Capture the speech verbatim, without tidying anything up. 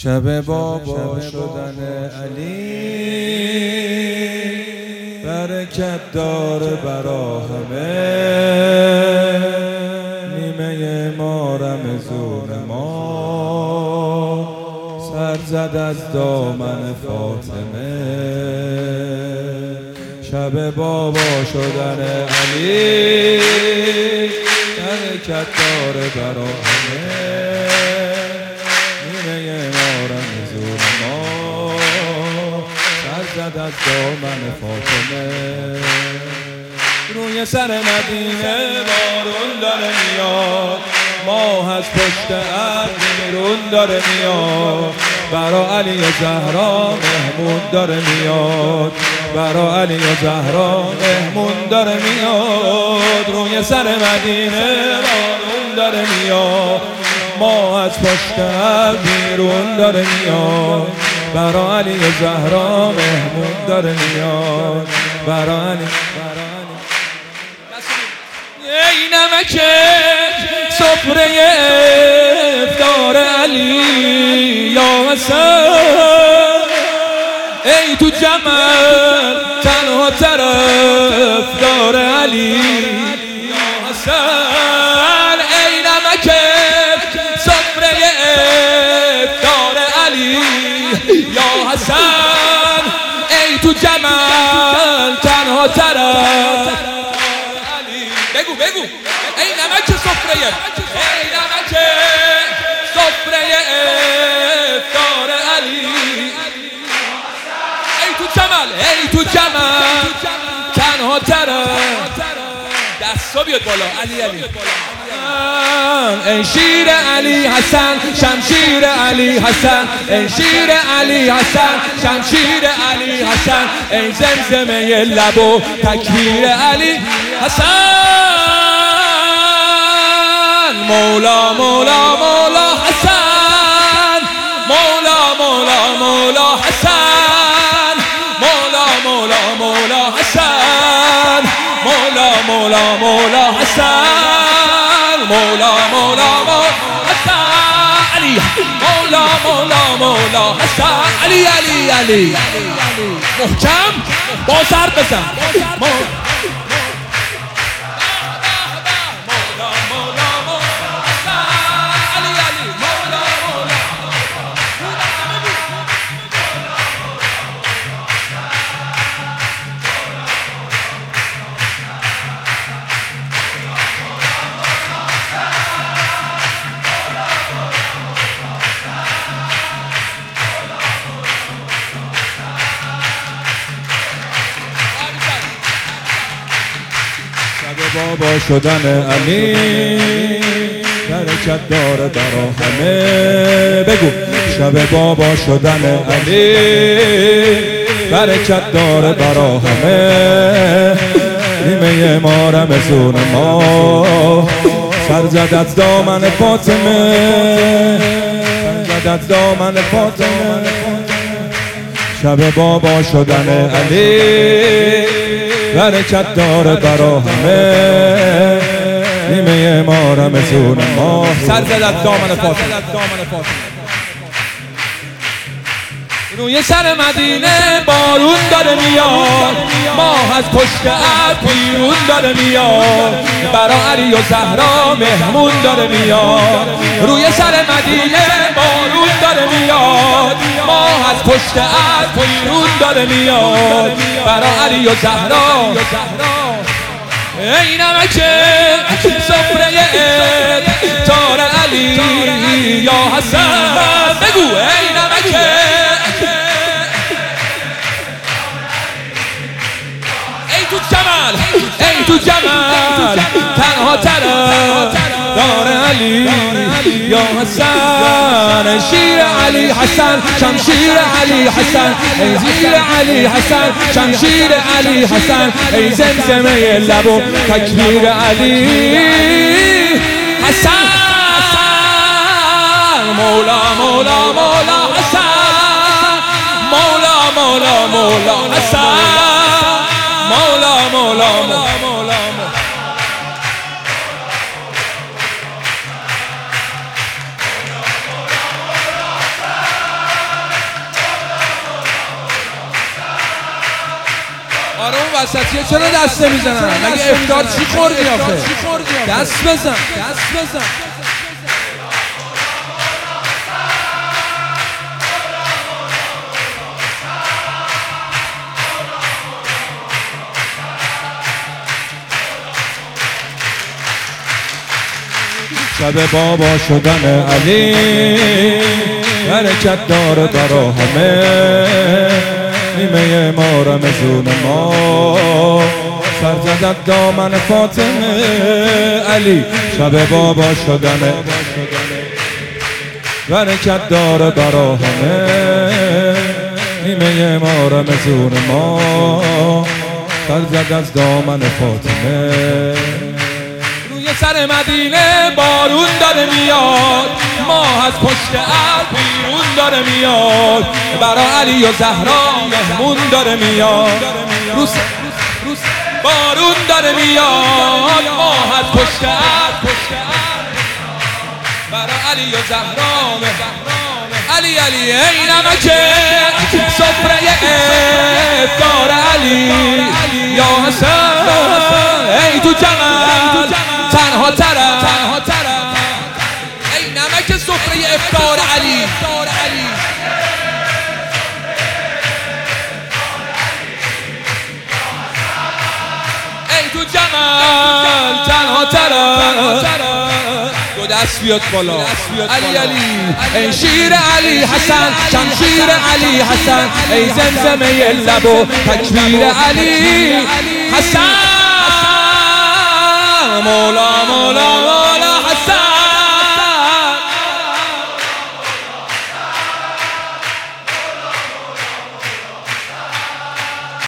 شب بابا شدن علی برکت داره برا همه، نیمه ما رمضون ما سر زد از دامن فاطمه. شب بابا شدن علی برکت داره برا همه، زد از دامن فاطمه. روی سر مدینه بارون داره میاد، ماه از پشت ابر بیرون داره میاد، برا علی زهرا مهمون داره میاد، برا علی زهرا مهمون داره میاد. روی سر مدینه بارون داره میاد، ماه از پشت ابر بیرون داره میاد، برا علی زهرا مهمون داره میاد، برا علی. ای نمک سفره افطار علی یا حسن، ای تو جمل تنها طرفدار علی یا حسن، ای نمک سفره افطار علی یا حسن، ای تو جمل تنها طرف علی. بگو بگو ای نمک سفره، ای نمک سفره افطار علی، ای تو جمل ای تو جمل تنها طرف. دستا بیاد بالا علی علی. ای شیر علی حسن شمشیر علی حسن، ای شیر علی حسن شمشیر علی حسن، ای زمزمه لب و تکبیر علی حسن. مولا مولا مولا حسن، مولا مولا مولا حسن، مولا مولا مولا حسن، مولا مولا مولا حسن، مولا مولا مولا حسن علی، مولا مولا مولا حسن علی علی علی. محکم با سر بزن. بابا شدن علی برکت داره برا همه. بگو شب بابا شدن علی برکت داره برا همه، نیمه ما رمضون ما سر زد از دامن فاطمه، سر زد از دامن فاطمه. شب بابا شدن علی برکت داره برا همه، نیمه ما رمضون ما سر زد از دامن فاطمه. روی سر مدینه بارون داره میاد، ماه از پشت ابر بیرون داره میاد، برا علی و زهرا مهمون داره میاد. روی سر مدینه بارون داره میاد، ماه از پشت ابر بیرون داره میاد، برا علی و زهرا. ای نمک سفره افطار علی یا حسن، بگو ای نمک ای تو جمل ای تو جمل تنها طرف دار علی یا حسن، شیر علی حسن شمشیر علی حسن، ای زیر علی حسن شمشیر علی حسن، ای زمزمه لب و تکبیر علی حسن. مولا مولا مولا حسن، مولا مولا مولا حسن، مولا مولا مولا. اساتیه چرا دست نمیزنن؟ مگه افطار چی خوردی آخه؟ دست بزن دست بزن. شب بابا شدن علی حرکت داره برا همه، نیمه ما رمزون ما سر زدد دامن فاطمه. علی شب بابا شدن حرکت داره برا همه، نیمه ما رمزون ما سر زدد دامن فاطمه. سر مدینه بارون داره میاد، ماه از پشت ابر بیرون داره میاد، برا علی و زهرا مهمون داره میاد. روز بارون داره میاد، ماه از پشت ابر برا علی و زهرا مهمون. علی علی ای نمکه سفره افطار علی، یا حسن ای تو جمال تنها ترم، ای نمک سفره افطار علی. ای تو جمال تنها ترم، دو دست بیاد بالا. علی علی ای شیر علی حسن، شمشیر علی حسن، ای زمزمه لب و تکبیر علی حسن. مولا مولا